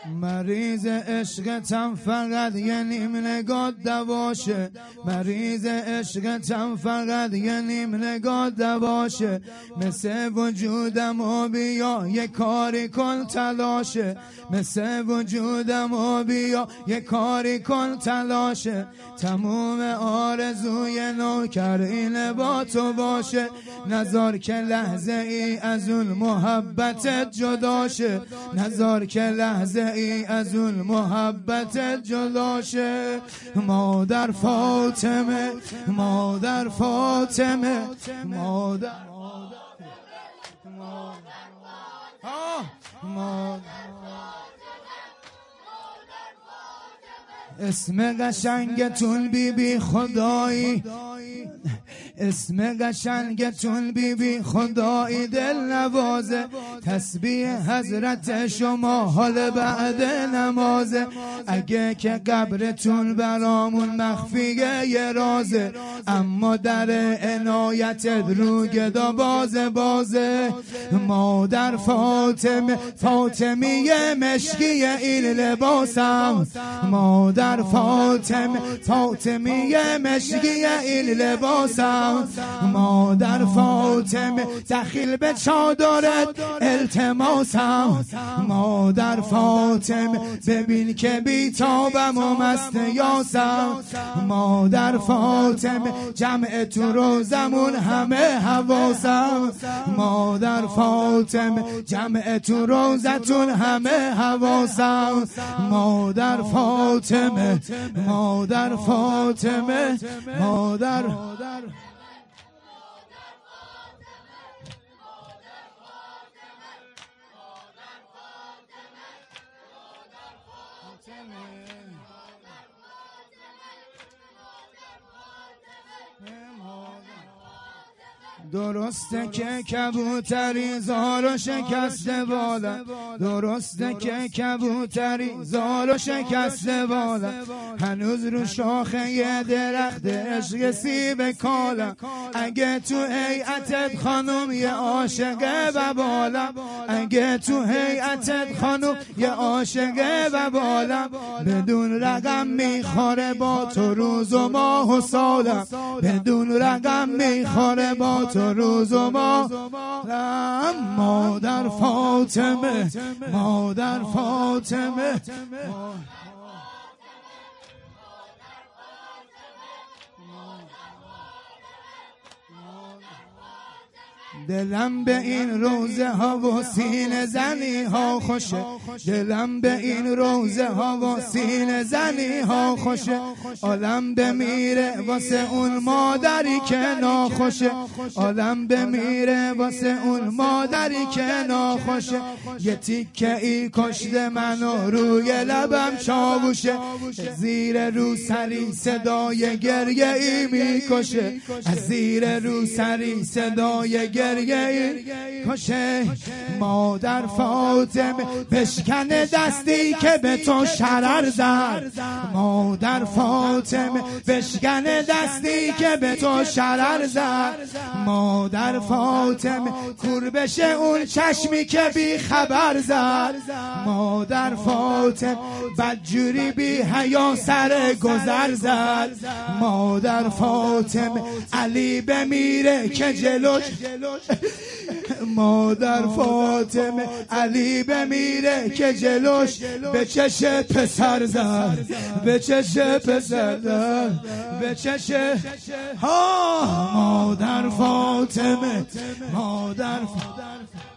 مریض عشقتم فقط یه نیم نگاه دواشه، مریض عشقتم فقط یه نیم نگاه دواشه. مثل وجودم و بیا یه کاری کن تلاشه، مثل وجودم و بیا یه کاری کن تلاشه. تموم آرزوی نوکرینه با تو باشه، نذار که لحظه ای از اون محبتت جداشه، نذار که لحظه ای از اون محبتت جداشه. مادر فاطمه، مادر فاطمه، مادر اسم قشنگتون بی بی خدایی، اسم قشنگتون بی بی خدایی دل نوازه. تسبیح حضرت شما حال بعد نمازه. اگه که قبرتون برامون مخفیه یه رازه، اما در عنایتت رو گدا بازه بازه. مادر فاطمه، فاطمیه مشکی این لباسم، مادر فاطمه، فاطمیه مشکی این لباسم. مادر فاطمه دخیل به چادرت التماسم. مادر فاطمه ببین که بیتابم و مست یاسم. مادر فاطمه جمع تو روزمون همه حواسم. مادر فاطمه جمع تو روزتون همه حواسم. مادر فاطمه، مادر فاطمه، مادر درسته که کبوتری زارو شکسته بالا، درسته که کبوتری زارو شکسته بالا. هنوز رو شاخه یه درخت عشق سیب کالا. اگه تو هیئتت خانم یه عاشقه و بالا، اگه تو هیئتت خانم یه عاشقه و بالا. بدون رقم میخوره با تو روز و ماه و سالم، بدون رقم میخوره با تو روز و ماه. مادر فاطمه، مادر فاطمه، دلم به این روزه ها و سینه زنی ها خوشه، دلم به این روزه ها و سینه زنی ها خوشه. عالم بمیره واسه اون مادری که ناخوشه، عالم بمیره واسه اون مادری که ناخوشه. یه تیکه ای کشته منو روی لبم چاووشه، زیر رو سری صدای گریه ای میکشه، از زیر رو سری صدای گریه کشه. مادر فاطمه بشکن دستی که به تو شرر زد، مادر فاطمه بشکن دستی که به تو شرر زد. مادر فاطمه کور بشه اون چشمی که بی خبر زد. مادر فاطمه بدجوری بی حیا سر گذر زد. مادر فاطمه علی بمیره که جلوش، مادر فاطمه علی بمیره که جلوش به چش پسر زد، به چش پسر زد، به چش. ها مادر فاطمه، مادر فاطمه.